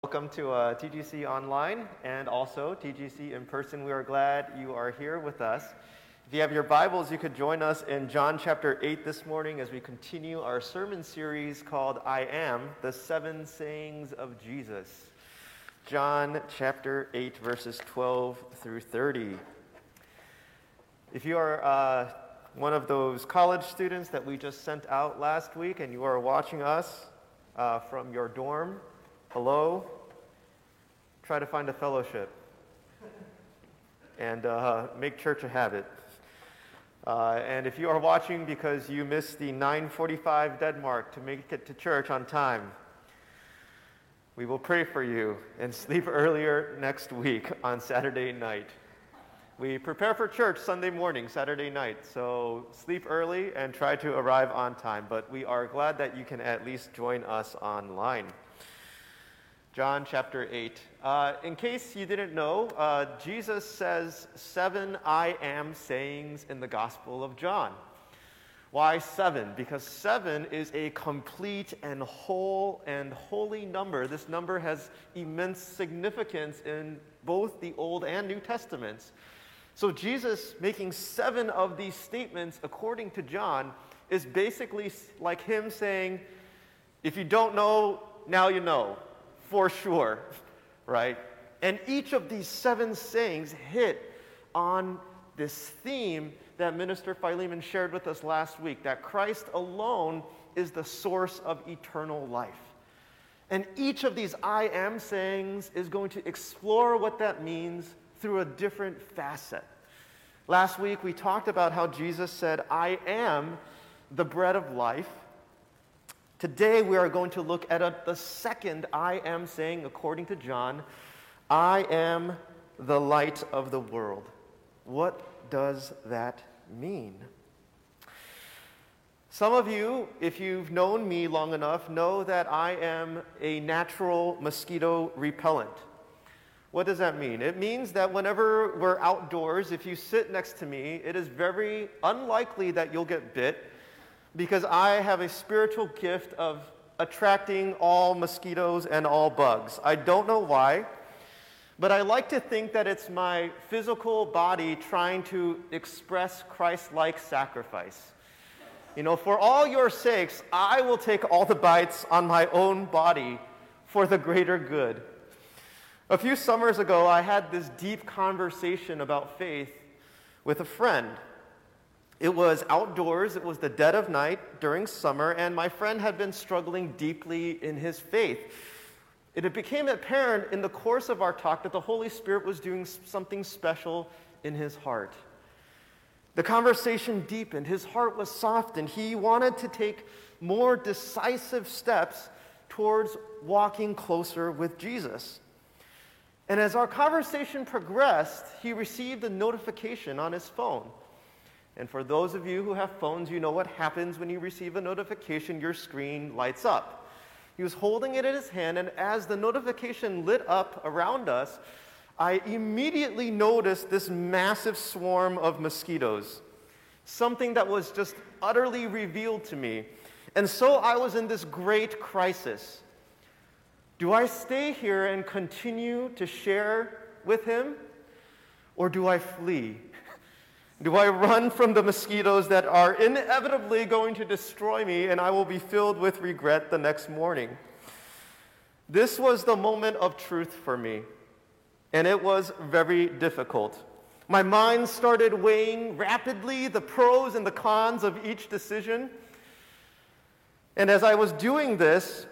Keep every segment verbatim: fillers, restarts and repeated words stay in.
Welcome to uh, T G C Online and also T G C in person. We are glad you are here with us. If you have your Bibles, you could join us in John chapter eight this morning as we continue our sermon series called I Am, the Seven Sayings of Jesus. John chapter eight, verses twelve through thirty. If you are uh, one of those college students that we just sent out last week and you are watching us uh, from your dorm, hello. Try to find a fellowship and uh, make church a habit. Uh, and if you are watching because you missed the nine forty-five dead mark to make it to church on time, we will pray for you and sleep earlier next week on Saturday night. We prepare for church Sunday morning, Saturday night, so sleep early and try to arrive on time. But we are glad that you can at least join us online. John chapter eight. Uh, in case you didn't know, uh, Jesus says seven I am sayings in the Gospel of John. Why seven? Because seven is a complete and whole and holy number. This number has immense significance in both the Old and New Testaments. So Jesus making seven of these statements according to John is basically like him saying, if you don't know, now you know. For sure, right? And each of these seven sayings hit on this theme that Minister Philemon shared with us last week, that Christ alone is the source of eternal life. And each of these I am sayings is going to explore what that means through a different facet. Last week we talked about how Jesus said, I am the bread of life. Today we are going to look at a, the second I am saying according to John, I am the light of the world. What does that mean? Some of you, if you've known me long enough, know that I am a natural mosquito repellent. What does that mean? It means that whenever we're outdoors, if you sit next to me, it is very unlikely that you'll get bit, because I have a spiritual gift of attracting all mosquitoes and all bugs. I don't know why, but I like to think that it's my physical body trying to express Christ-like sacrifice. You know, for all your sakes, I will take all the bites on my own body for the greater good. A few summers ago, I had this deep conversation about faith with a friend. It was outdoors, it was the dead of night during summer, and my friend had been struggling deeply in his faith. It became apparent in the course of our talk that the Holy Spirit was doing something special in his heart. The conversation deepened, his heart was softened, he wanted to take more decisive steps towards walking closer with Jesus. And as our conversation progressed, he received a notification on his phone. And for those of you who have phones, you know what happens when you receive a notification, your screen lights up. He was holding it in his hand, and as the notification lit up around us, I immediately noticed this massive swarm of mosquitoes, something that was just utterly revealed to me. And so I was in this great crisis. Do I stay here and continue to share with him, or do I flee? Do I run from the mosquitoes that are inevitably going to destroy me and I will be filled with regret the next morning? This was the moment of truth for me, and it was very difficult. My mind started weighing rapidly the pros and the cons of each decision. And as I was doing this,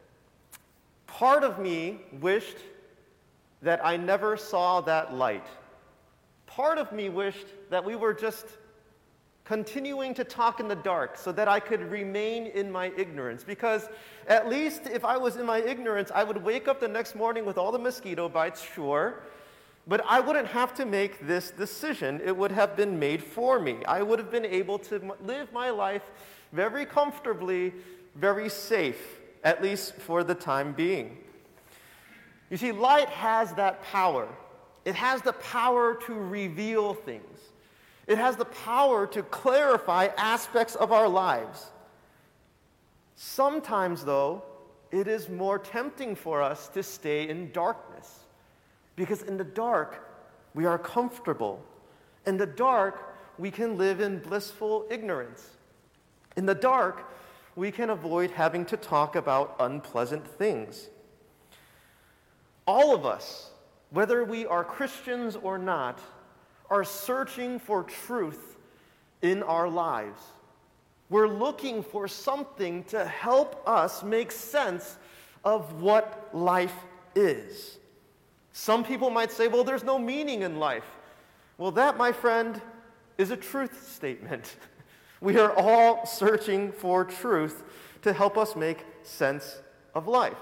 part of me wished that I never saw that light. Part of me wished that we were just continuing to talk in the dark so that I could remain in my ignorance. Because at least if I was in my ignorance, I would wake up the next morning with all the mosquito bites, sure, but I wouldn't have to make this decision. It would have been made for me. I would have been able to live my life very comfortably, very safe, at least for the time being. You see, light has that power. It has the power to reveal things. It has the power to clarify aspects of our lives. Sometimes, though, it is more tempting for us to stay in darkness. Because in the dark, we are comfortable. In the dark, we can live in blissful ignorance. In the dark, we can avoid having to talk about unpleasant things. All of us, whether we are Christians or not, are searching for truth in our lives. We're looking for something to help us make sense of what life is. Some people might say, well, there's no meaning in life. Well, that, my friend, is a truth statement. We are all searching for truth to help us make sense of life.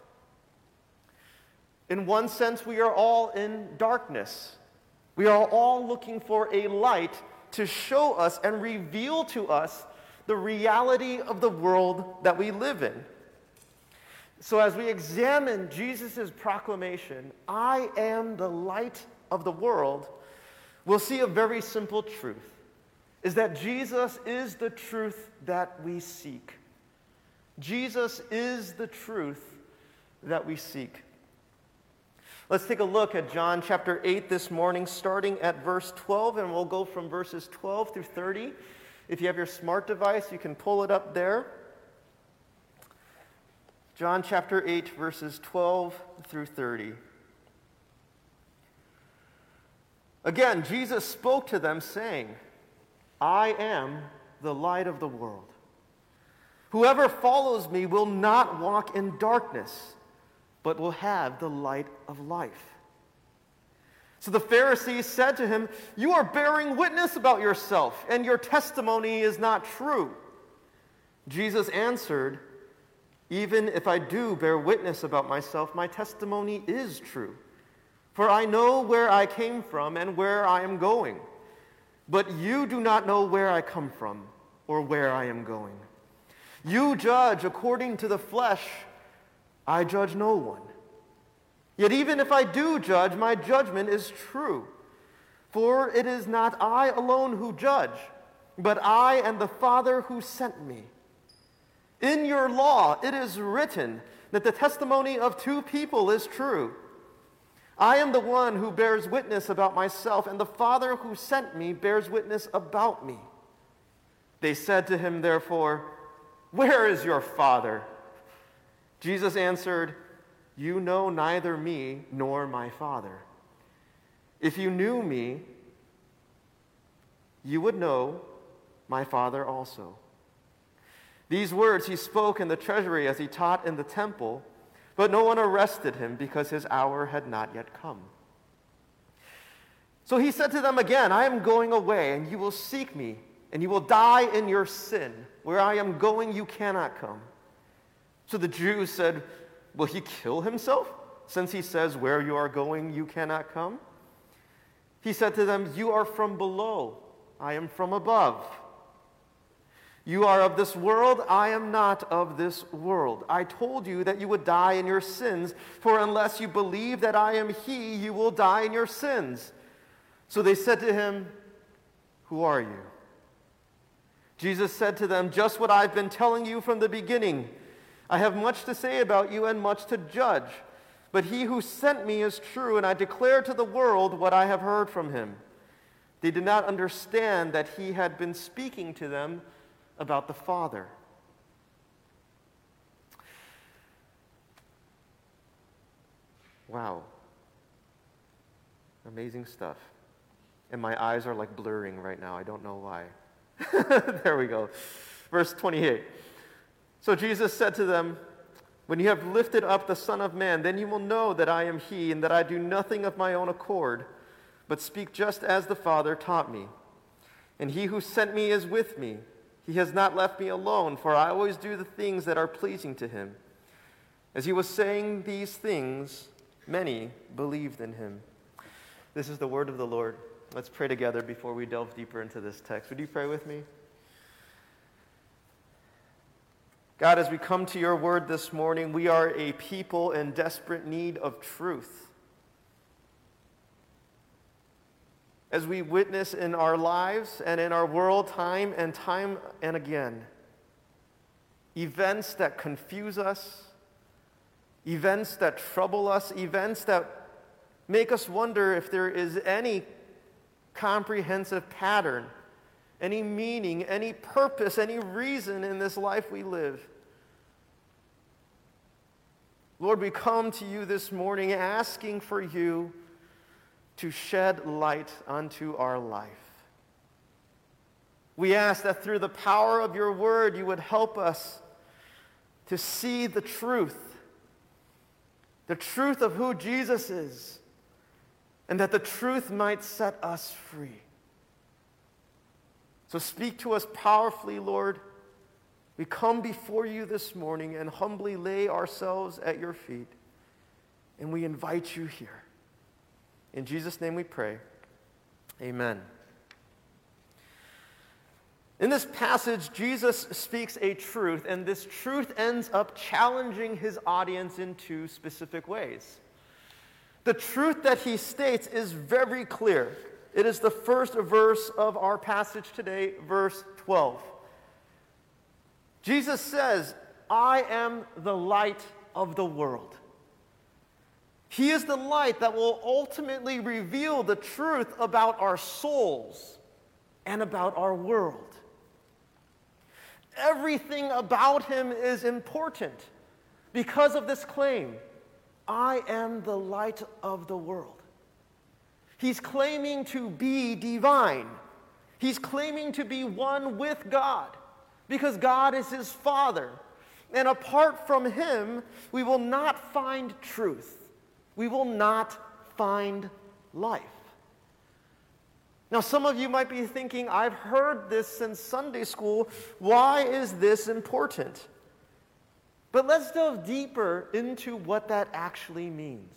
In one sense, we are all in darkness. We are all looking for a light to show us and reveal to us the reality of the world that we live in. So as we examine Jesus' proclamation, I am the light of the world, we'll see a very simple truth, is that Jesus is the truth that we seek. Jesus is the truth that we seek. Let's take a look at John chapter eight this morning, starting at verse twelve, and we'll go from verses twelve through thirty. If you have your smart device, you can pull it up there. John chapter eight, verses twelve through thirty. Again, Jesus spoke to them, saying, I am the light of the world. Whoever follows me will not walk in darkness, but will have the light of life. So the Pharisees said to him, you are bearing witness about yourself, and your testimony is not true. Jesus answered, even if I do bear witness about myself, my testimony is true. For I know where I came from and where I am going. But you do not know where I come from or where I am going. You judge according to the flesh. I judge no one. Yet even if I do judge, my judgment is true. For it is not I alone who judge, but I and the Father who sent me. In your law it is written that the testimony of two people is true. I am the one who bears witness about myself, and the Father who sent me bears witness about me. They said to him, therefore, where is your Father? Jesus answered, you know neither me nor my Father. If you knew me, you would know my Father also. These words he spoke in the treasury as he taught in the temple, but no one arrested him because his hour had not yet come. So he said to them again, I am going away, and you will seek me, and you will die in your sin. Where I am going, you cannot come. So the Jews said, will he kill himself, since he says, where you are going, you cannot come? He said to them, you are from below, I am from above. You are of this world, I am not of this world. I told you that you would die in your sins, for unless you believe that I am he, you will die in your sins. So they said to him, who are you? Jesus said to them, just what I've been telling you from the beginning. I have much to say about you and much to judge, but he who sent me is true, and I declare to the world what I have heard from him. They did not understand that he had been speaking to them about the Father. Wow. Amazing stuff. And my eyes are like blurring right now. I don't know why. There we go. Verse twenty-eight. So Jesus said to them, when you have lifted up the Son of Man, then you will know that I am he, and that I do nothing of my own accord, but speak just as the Father taught me. And he who sent me is with me. He has not left me alone, for I always do the things that are pleasing to him. As he was saying these things, many believed in him. This is the word of the Lord. Let's pray together before we delve deeper into this text. Would you pray with me? God, as we come to your word this morning, we are a people in desperate need of truth. As we witness in our lives and in our world time and time and again, events that confuse us, events that trouble us, events that make us wonder if there is any comprehensive pattern, any meaning, any purpose, any reason in this life we live. Lord, we come to you this morning asking for you to shed light onto our life. We ask that through the power of your word, you would help us to see the truth, the truth of who Jesus is, and that the truth might set us free. So speak to us powerfully, Lord. We come before you this morning and humbly lay ourselves at your feet, and we invite you here. In Jesus' name we pray. Amen. In this passage, Jesus speaks a truth, and this truth ends up challenging his audience in two specific ways. The truth that he states is very clear. It is the first verse of our passage today, verse twelve. Jesus says, I am the light of the world. He is the light that will ultimately reveal the truth about our souls and about our world. Everything about him is important because of this claim. I am the light of the world. He's claiming to be divine. He's claiming to be one with God because God is his Father. And apart from him, we will not find truth. We will not find life. Now, some of you might be thinking, I've heard this since Sunday school. Why is this important? But let's delve deeper into what that actually means.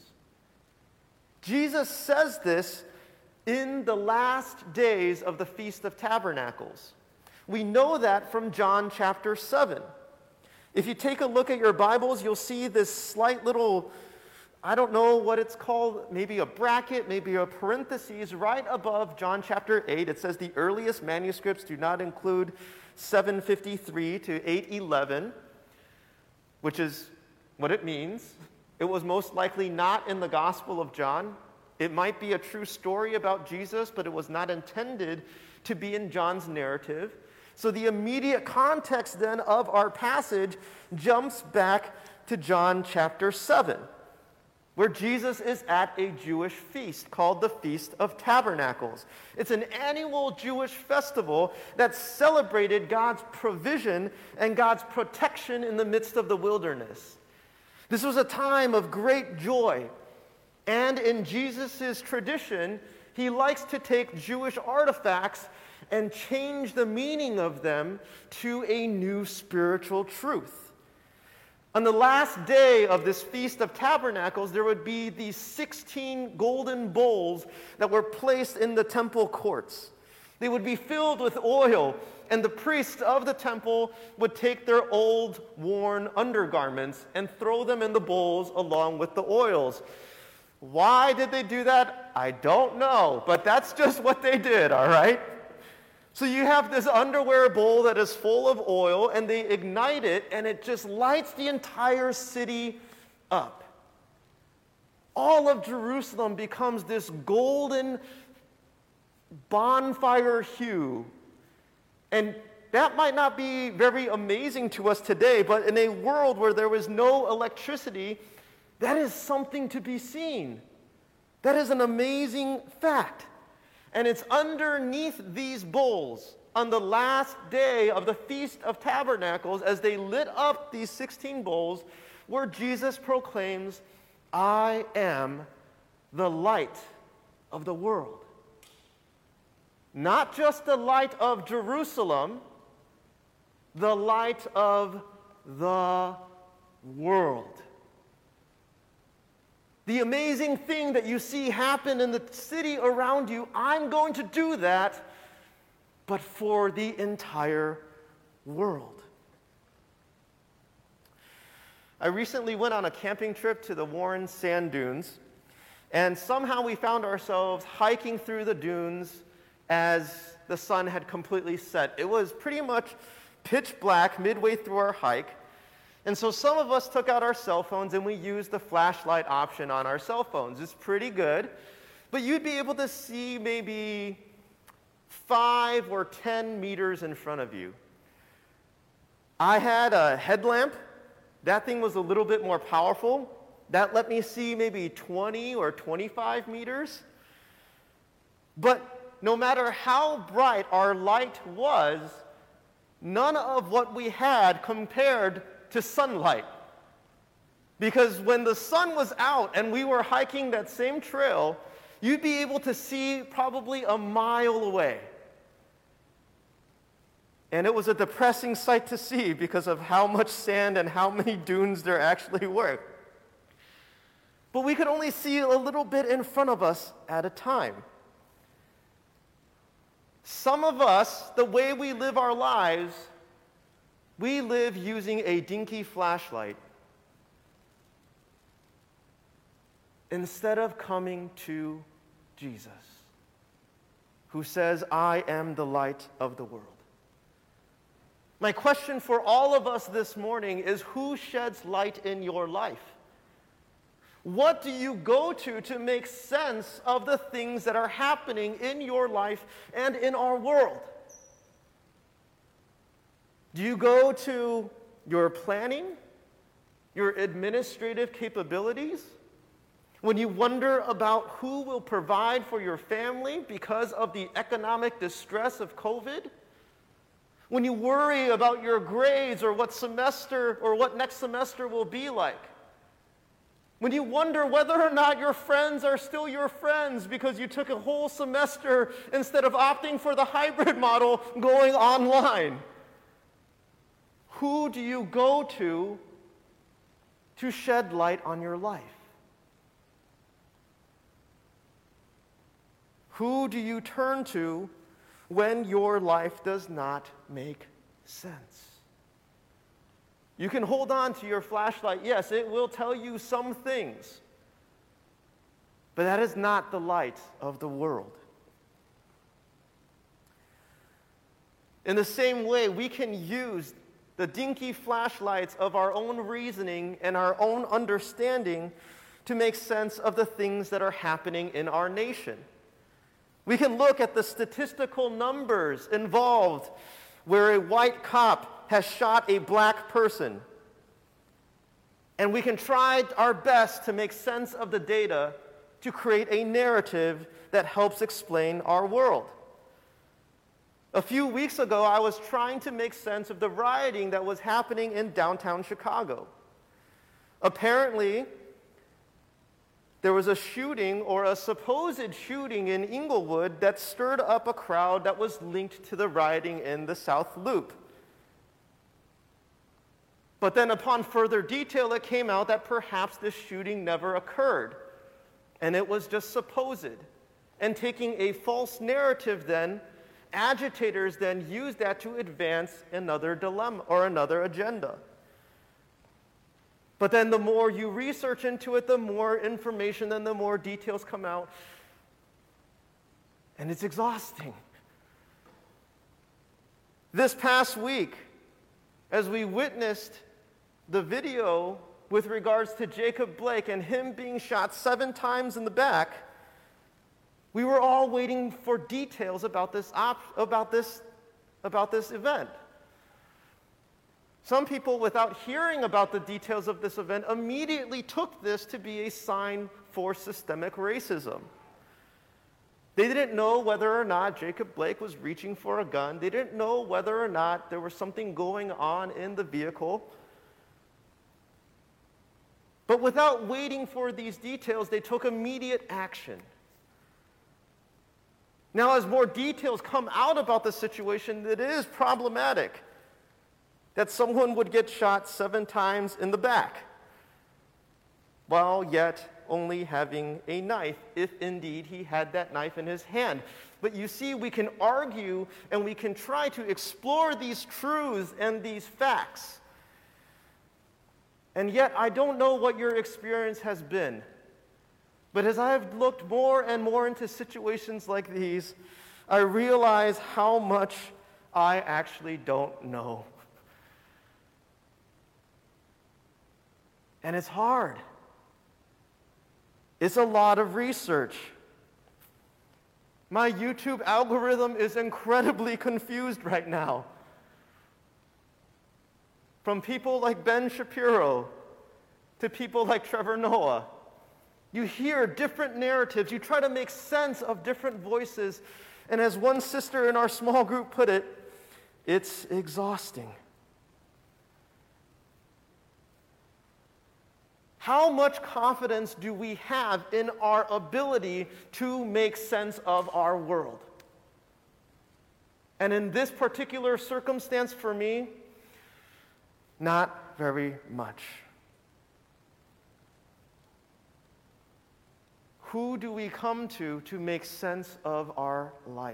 Jesus says this in the last days of the Feast of Tabernacles. We know that from John chapter seven. If you take a look at your Bibles, you'll see this slight little, I don't know what it's called, maybe a bracket, maybe a parentheses, right above John chapter eight. It says the earliest manuscripts do not include seven fifty-three to eight eleven, which is what it means. It was most likely not in the Gospel of John. It might be a true story about Jesus, but it was not intended to be in John's narrative. So the immediate context then of our passage jumps back to John chapter seven, where Jesus is at a Jewish feast called the Feast of Tabernacles. It's an annual Jewish festival that celebrated God's provision and God's protection in the midst of the wilderness. This was a time of great joy. And in Jesus' tradition, he likes to take Jewish artifacts and change the meaning of them to a new spiritual truth. On the last day of this Feast of Tabernacles, there would be these sixteen golden bowls that were placed in the temple courts. They would be filled with oil, and the priests of the temple would take their old, worn undergarments and throw them in the bowls along with the oils. Why did they do that? I don't know, but that's just what they did, all right? So you have this underwear bowl that is full of oil, and they ignite it, and it just lights the entire city up. All of Jerusalem becomes this golden bonfire hue. And that might not be very amazing to us today, but in a world where there was no electricity, that is something to be seen. That is an amazing fact. And it's underneath these bowls on the last day of the Feast of Tabernacles, as they lit up these sixteen bowls, where Jesus proclaims, I am the light of the world. Not just the light of Jerusalem, the light of the world. The amazing thing that you see happen in the city around you, I'm going to do that, but for the entire world. I recently went on a camping trip to the Warren Sand Dunes, and somehow we found ourselves hiking through the dunes as the sun had completely set. It was pretty much pitch black midway through our hike, And so some of us took out our cell phones and we used the flashlight option on our cell phones. It's pretty good, but you'd be able to see maybe five or ten meters in front of you. I had a headlamp. That thing was a little bit more powerful. That let me see maybe twenty or twenty-five meters. But no matter how bright our light was, none of what we had compared to sunlight. Because when the sun was out and we were hiking that same trail, you'd be able to see probably a mile away. And it was a depressing sight to see because of how much sand and how many dunes there actually were. But we could only see a little bit in front of us at a time. Some of us, the way we live our lives, we live using a dinky flashlight instead of coming to Jesus, who says, I am the light of the world. My question for all of us this morning is, who sheds light in your life? What do you go to to make sense of the things that are happening in your life and in our world? Do you go to your planning, your administrative capabilities? When you wonder about who will provide for your family because of the economic distress of COVID? When you worry about your grades or what semester or what next semester will be like? When you wonder whether or not your friends are still your friends because you took a whole semester instead of opting for the hybrid model going online? Who do you go to to shed light on your life? Who do you turn to when your life does not make sense? You can hold on to your flashlight. Yes, it will tell you some things, but that is not the light of the world. In the same way, we can use the dinky flashlights of our own reasoning and our own understanding to make sense of the things that are happening in our nation. We can look at the statistical numbers involved where a white cop has shot a black person. And we can try our best to make sense of the data to create a narrative that helps explain our world. A few weeks ago, I was trying to make sense of the rioting that was happening in downtown Chicago. Apparently, there was a shooting or a supposed shooting in Inglewood that stirred up a crowd that was linked to the rioting in the South Loop. But then upon further detail, it came out that perhaps this shooting never occurred, and it was just supposed. And taking a false narrative then, agitators then used that to advance another dilemma or another agenda. But then the more you research into it, the more information and the more details come out. And it's exhausting. This past week, as we witnessed the video with regards to Jacob Blake and him being shot seven times in the back, we were all waiting for details about this, op- about this, about this event. Some people, without hearing about the details of this event, immediately took this to be a sign for systemic racism. They didn't know whether or not Jacob Blake was reaching for a gun. They didn't know whether or not there was something going on in the vehicle. But without waiting for these details, they took immediate action. Now, as more details come out about the situation, it is problematic that someone would get shot seven times in the back, while yet only having a knife, if indeed he had that knife in his hand. But you see, we can argue and we can try to explore these truths and these facts. And yet, I don't know what your experience has been. But as I've looked more and more into situations like these, I realize how much I actually don't know. And it's hard. It's a lot of research. My YouTube algorithm is incredibly confused right now. From people like Ben Shapiro to people like Trevor Noah. You hear different narratives. You try to make sense of different voices. And as one sister in our small group put it, it's exhausting. How much confidence do we have in our ability to make sense of our world? And in this particular circumstance for me, not very much. Who do we come to to make sense of our life?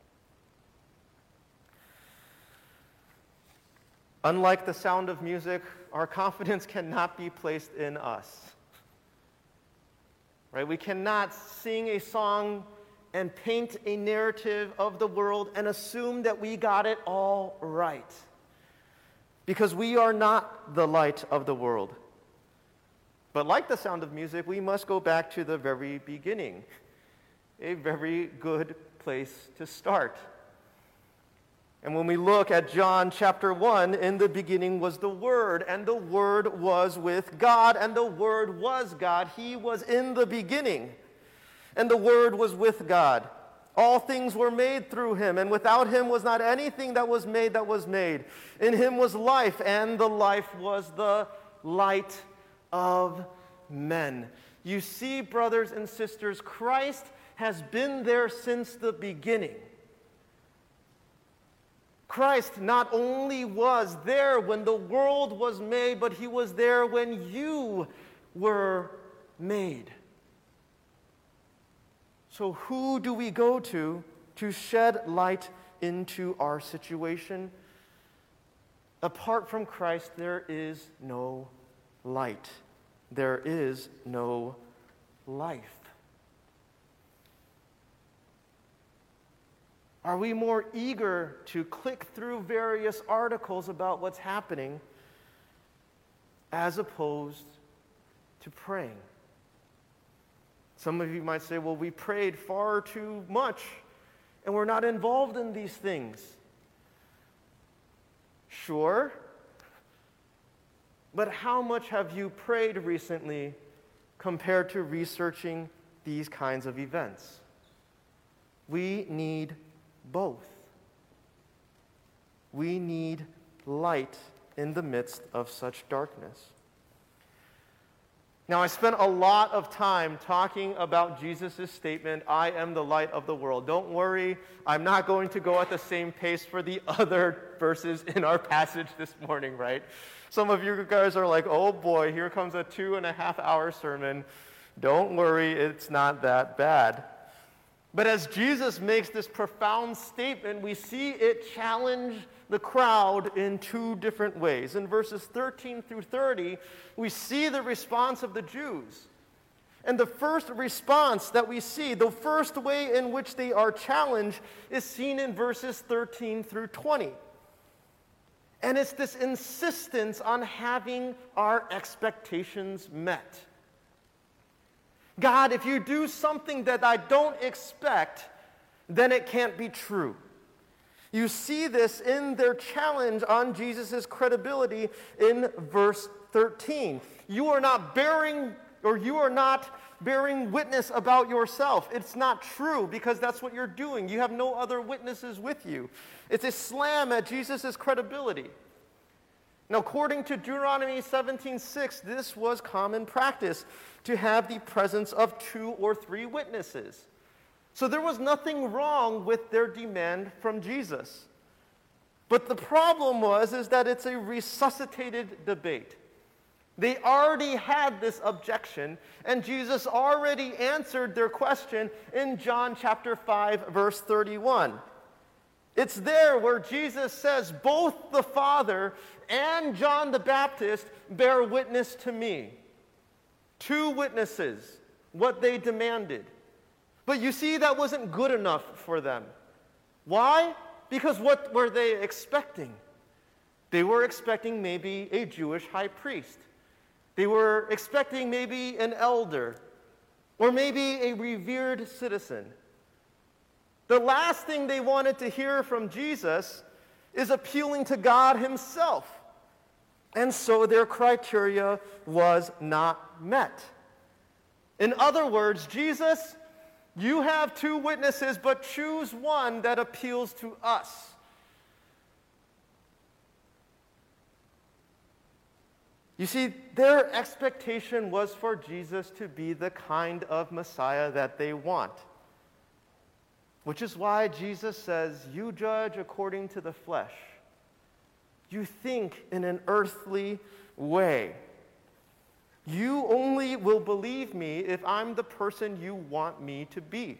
Unlike the sound of music, our confidence cannot be placed in us. Right? We cannot sing a song and paint a narrative of the world and assume that we got it all right. Because we are not the light of the world. But like the sound of music, we must go back to the very beginning. A very good place to start. And when we look at John chapter one, in the beginning was the Word, and the Word was with God, and the Word was God. He was in the beginning, and the Word was with God. All things were made through him, and without him was not anything that was made that was made. In him was life, and the life was the light of men. You see, brothers and sisters, Christ has been there since the beginning. Christ not only was there when the world was made, but he was there when you were made. So who do we go to to shed light into our situation? Apart from Christ, there is no light. There is no life. Are we more eager to click through various articles about what's happening as opposed to praying? Some of you might say, well, we prayed far too much and we're not involved in these things. Sure. But how much have you prayed recently compared to researching these kinds of events? We need both. We need light in the midst of such darkness. Now, I spent a lot of time talking about Jesus' statement, I am the light of the world. Don't worry, I'm not going to go at the same pace for the other verses in our passage this morning, right? Some of you guys are like, oh boy, here comes a two and a half hour sermon. Don't worry, it's not that bad. But as Jesus makes this profound statement, we see it challenge the crowd in two different ways. In verses thirteen through thirty, we see the response of the Jews. And the first response that we see, the first way in which they are challenged, is seen in verses thirteen through twenty. And it's this insistence on having our expectations met. God, if you do something that I don't expect, then it can't be true. You see this in their challenge on Jesus' credibility in verse thirteen. You are not bearing, or you are not bearing witness about yourself. It's not true because that's what you're doing. You have no other witnesses with you. It's a slam at Jesus' credibility. Now, according to Deuteronomy seventeen six, this was common practice to have the presence of two or three witnesses. So there was nothing wrong with their demand from Jesus. But the problem was is that it's a resuscitated debate. They already had this objection, and Jesus already answered their question in John chapter five, verse thirty-one. It's there where Jesus says, both the Father and John the Baptist bear witness to me. Two witnesses, what they demanded. But you see, that wasn't good enough for them. Why? Because what were they expecting? They were expecting maybe a Jewish high priest. They were expecting maybe an elder or maybe a revered citizen. The last thing they wanted to hear from Jesus is appealing to God himself. And so their criteria was not met. In other words, Jesus, you have two witnesses, but choose one that appeals to us. You see, their expectation was for Jesus to be the kind of Messiah that they want. Which is why Jesus says, you judge according to the flesh. You think in an earthly way. You only will believe me if I'm the person you want me to be.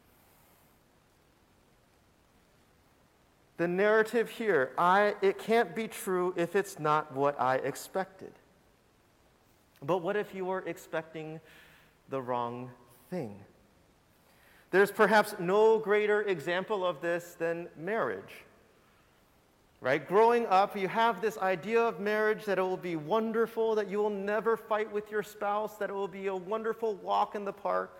The narrative here, I, it can't be true if it's not what I expected. But what if you were expecting the wrong thing? There's perhaps no greater example of this than marriage. Right? Growing up, you have this idea of marriage that it will be wonderful, that you will never fight with your spouse, that it will be a wonderful walk in the park.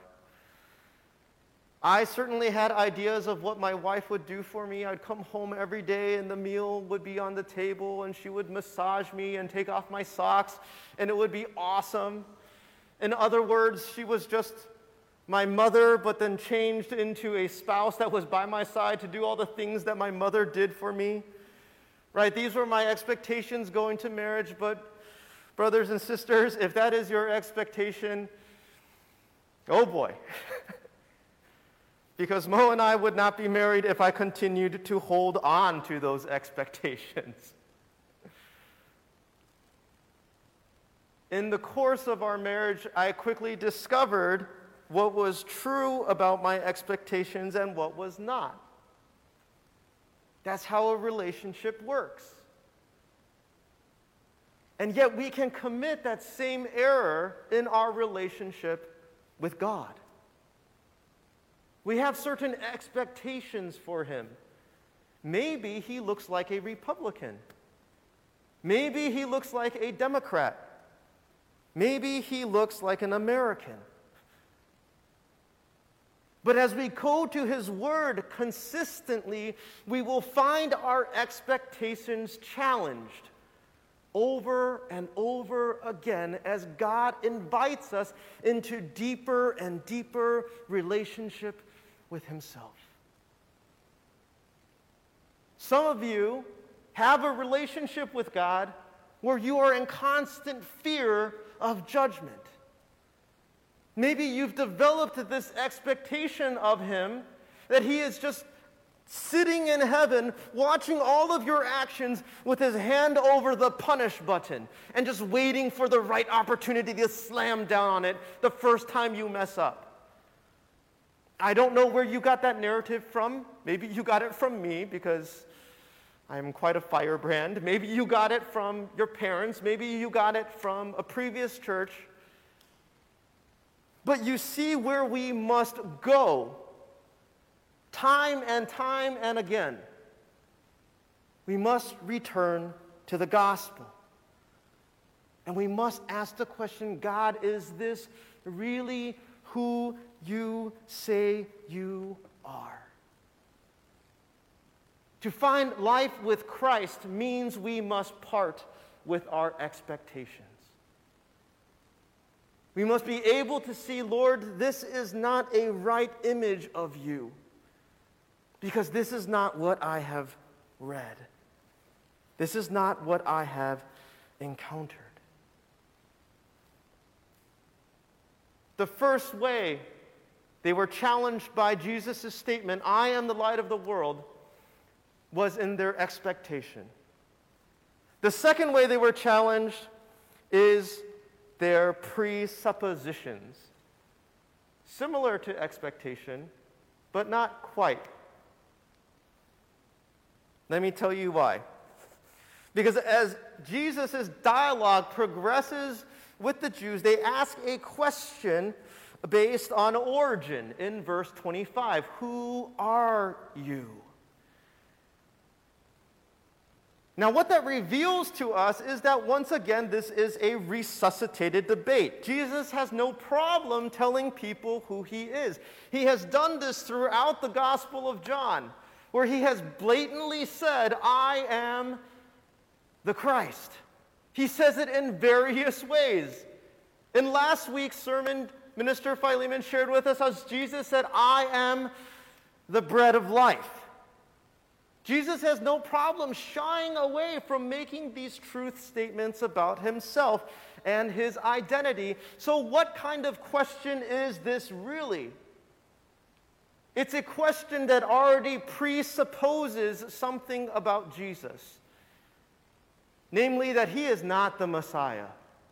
I certainly had ideas of what my wife would do for me. I'd come home every day and the meal would be on the table and she would massage me and take off my socks and it would be awesome. In other words, she was just my mother, but then changed into a spouse that was by my side to do all the things that my mother did for me. Right? These were my expectations going to marriage, but brothers and sisters, if that is your expectation, oh boy. Because Mo and I would not be married if I continued to hold on to those expectations. In the course of our marriage, I quickly discovered what was true about my expectations and what was not. That's how a relationship works. And yet we can commit that same error in our relationship with God. We have certain expectations for him. Maybe he looks like a Republican. Maybe he looks like a Democrat. Maybe he looks like an American. But as we go to his word consistently, we will find our expectations challenged over and over again as God invites us into deeper and deeper relationship with himself. Some of you have a relationship with God where you are in constant fear of judgment. Maybe you've developed this expectation of him that he is just sitting in heaven watching all of your actions with his hand over the punish button and just waiting for the right opportunity to slam down on it the first time you mess up. I don't know where you got that narrative from. Maybe you got it from me because I'm quite a firebrand. Maybe you got it from your parents. Maybe you got it from a previous church. But you see where we must go time and time and again. We must return to the gospel. And we must ask the question, God, is this really who you say you are? To find life with Christ means we must part with our expectations. We must be able to see, Lord, this is not a right image of you, because this is not what I have read. This is not what I have encountered. The first way they were challenged by Jesus' statement, I am the light of the world, was in their expectation. The second way they were challenged is their presuppositions. Similar to expectation, but not quite. Let me tell you why. Because as Jesus' dialogue progresses with the Jews, they ask a question based on origin in verse twenty-five. Who are you? Now, what that reveals to us is that once again, this is a resuscitated debate. Jesus has no problem telling people who he is. He has done this throughout the Gospel of John, where he has blatantly said, I am the Christ. He says it in various ways. In last week's sermon, Minister Philemon shared with us how Jesus said, I am the bread of life. Jesus has no problem shying away from making these truth statements about himself and his identity. So what kind of question is this really? It's a question that already presupposes something about Jesus, namely that he is not the Messiah.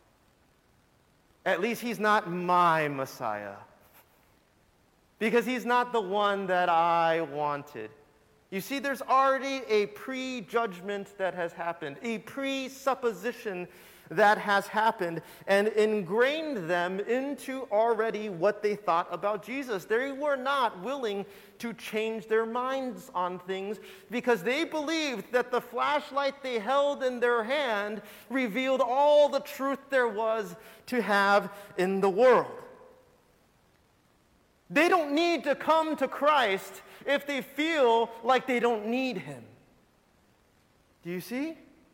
At least he's not my Messiah, because he's not the one that I wanted. You see, there's already a prejudgment that has happened, a presupposition that has happened, and ingrained them into already what they thought about Jesus. They were not willing to change their minds on things because they believed that the flashlight they held in their hand revealed all the truth there was to have in the world. They don't need to come to Christ if they feel like they don't need him. Do you see?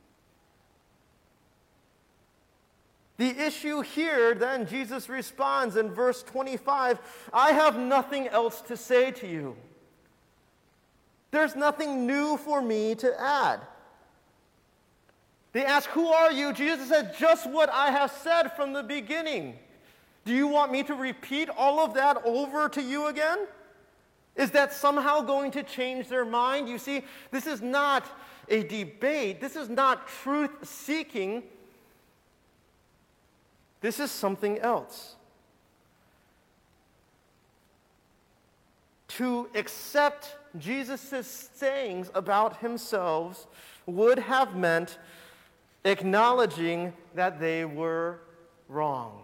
The issue here, then, Jesus responds in verse twenty-five, I have nothing else to say to you. There's nothing new for me to add. They ask, who are you? Jesus said, just what I have said from the beginning. Do you want me to repeat all of that over to you again? Is that somehow going to change their mind? You see, this is not a debate. This is not truth-seeking. This is something else. To accept Jesus' sayings about himself would have meant acknowledging that they were wrong,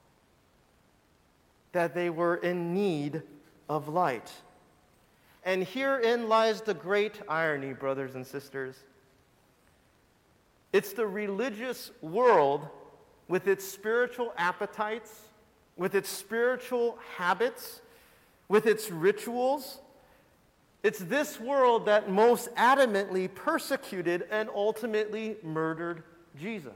that they were in need of light. And herein lies the great irony, brothers and sisters. It's the religious world with its spiritual appetites, with its spiritual habits, with its rituals. It's this world that most adamantly persecuted and ultimately murdered Jesus.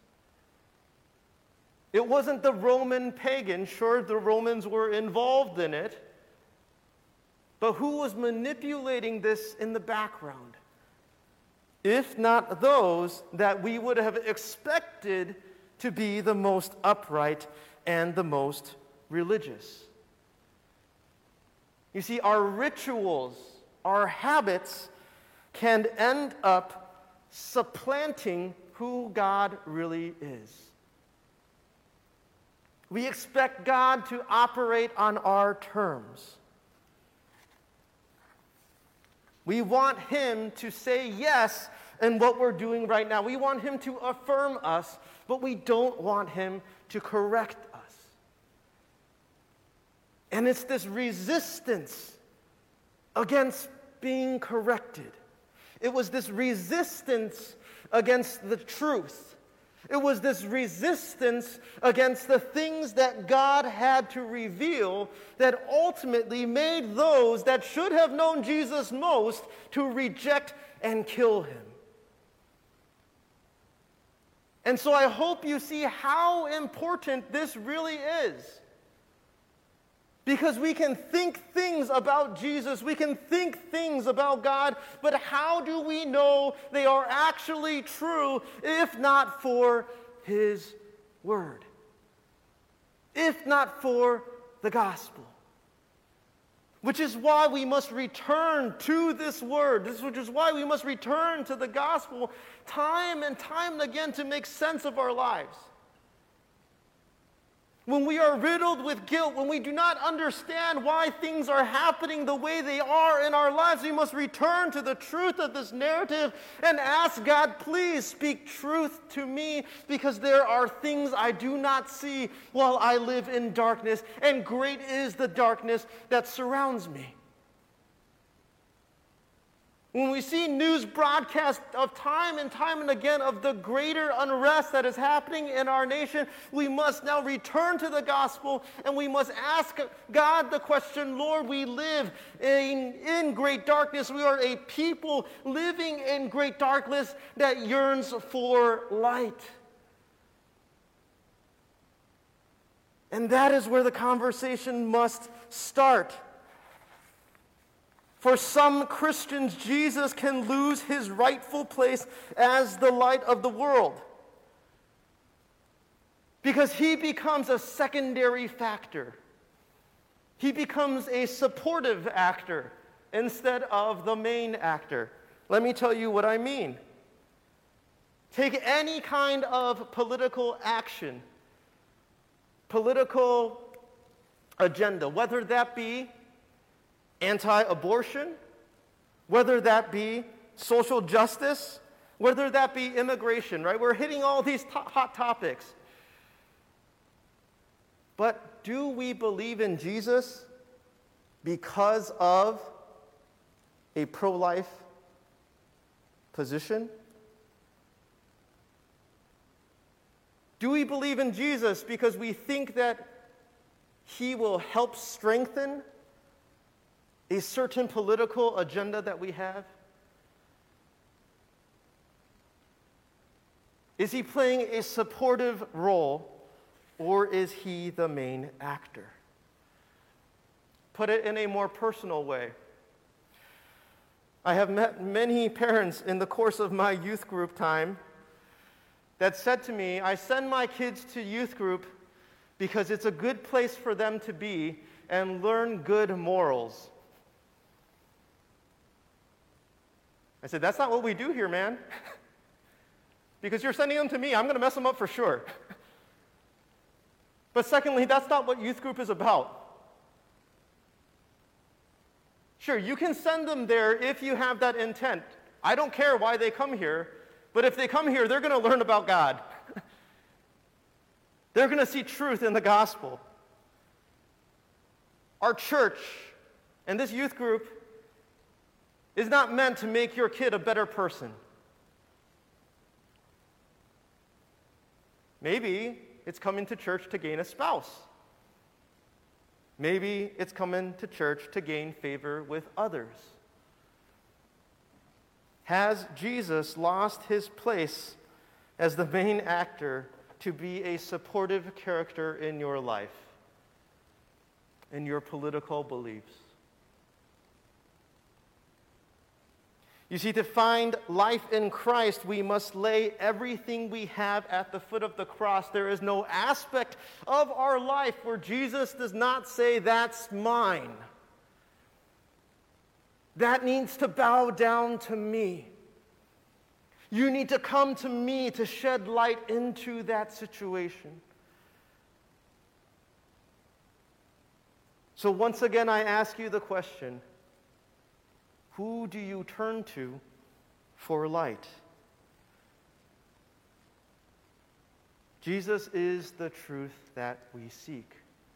It wasn't the Roman pagan. Sure, the Romans were involved in it. But who was manipulating this in the background? If not those that we would have expected to be the most upright and the most religious. You see, our rituals, our habits can end up supplanting who God really is. We expect God to operate on our terms. We want him to say yes in what we're doing right now. We want him to affirm us, but we don't want him to correct us. And it's this resistance against being corrected. It was this resistance against the truth. It was this resistance against the things that God had to reveal that ultimately made those that should have known Jesus most to reject and kill him. And so I hope you see how important this really is. Because we can think things about Jesus, we can think things about God, but how do we know they are actually true if not for his word? If not for the gospel? Which is why we must return to this word. This which is why we must return to the gospel time and time again to make sense of our lives. When we are riddled with guilt, when we do not understand why things are happening the way they are in our lives, we must return to the truth of this narrative and ask God, please speak truth to me, because there are things I do not see while I live in darkness, and great is the darkness that surrounds me. When we see news broadcasts of time and time and again of the greater unrest that is happening in our nation, we must now return to the gospel and we must ask God the question, Lord, we live in, in great darkness. We are a people living in great darkness that yearns for light. And that is where the conversation must start. For some Christians, Jesus can lose his rightful place as the light of the world because he becomes a secondary factor. He becomes a supportive actor instead of the main actor. Let me tell you what I mean. Take any kind of political action, political agenda, whether that be anti-abortion, whether that be social justice, whether that be immigration, right? We're hitting all these to- hot topics. But do we believe in Jesus because of a pro-life position? Do we believe in Jesus because we think that he will help strengthen a certain political agenda that we have? Is he playing a supportive role, or is he the main actor? Put it in a more personal way. I have met many parents in the course of my youth group time that said to me, I send my kids to youth group because it's a good place for them to be and learn good morals. I said, that's not what we do here, man. Because you're sending them to me, I'm going to mess them up for sure. But secondly, that's not what youth group is about. Sure, you can send them there if you have that intent. I don't care why they come here, but if they come here, they're going to learn about God. They're going to see truth in the gospel. Our church and this youth group is not meant to make your kid a better person. Maybe it's coming to church to gain a spouse. Maybe it's coming to church to gain favor with others. Has Jesus lost his place as the main actor to be a supportive character in your life, in your political beliefs? You see, to find life in Christ, we must lay everything we have at the foot of the cross. There is no aspect of our life where Jesus does not say, that's mine. That needs to bow down to me. You need to come to me to shed light into that situation. So once again, I ask you the question, who do you turn to for light? Jesus is the truth that we seek.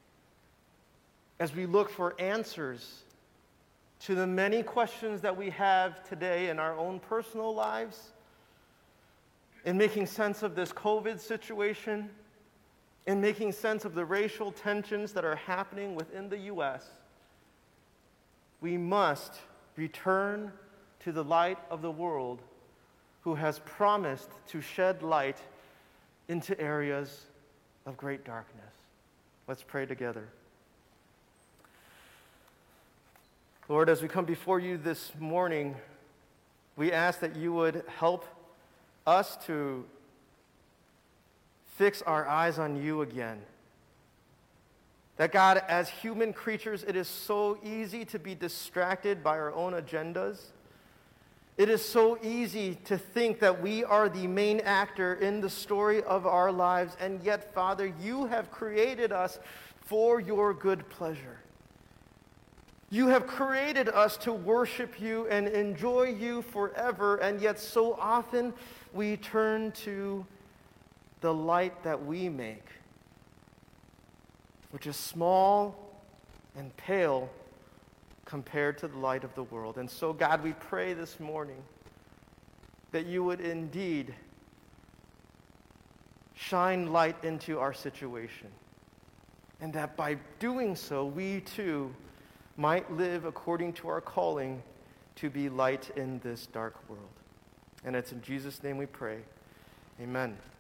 As we look for answers to the many questions that we have today in our own personal lives, in making sense of this COVID situation, in making sense of the racial tensions that are happening within the U S, we must return to the light of the world who has promised to shed light into areas of great darkness. Let's pray together. Lord, as we come before you this morning, we ask that you would help us to fix our eyes on you again. That God, as human creatures, it is so easy to be distracted by our own agendas. It is so easy to think that we are the main actor in the story of our lives, and yet, Father, you have created us for your good pleasure. You have created us to worship you and enjoy you forever, and yet so often we turn to the light that we make, which is small and pale compared to the light of the world. And so, God, we pray this morning that you would indeed shine light into our situation, and that by doing so, we too might live according to our calling to be light in this dark world. And it's in Jesus' name we pray. Amen.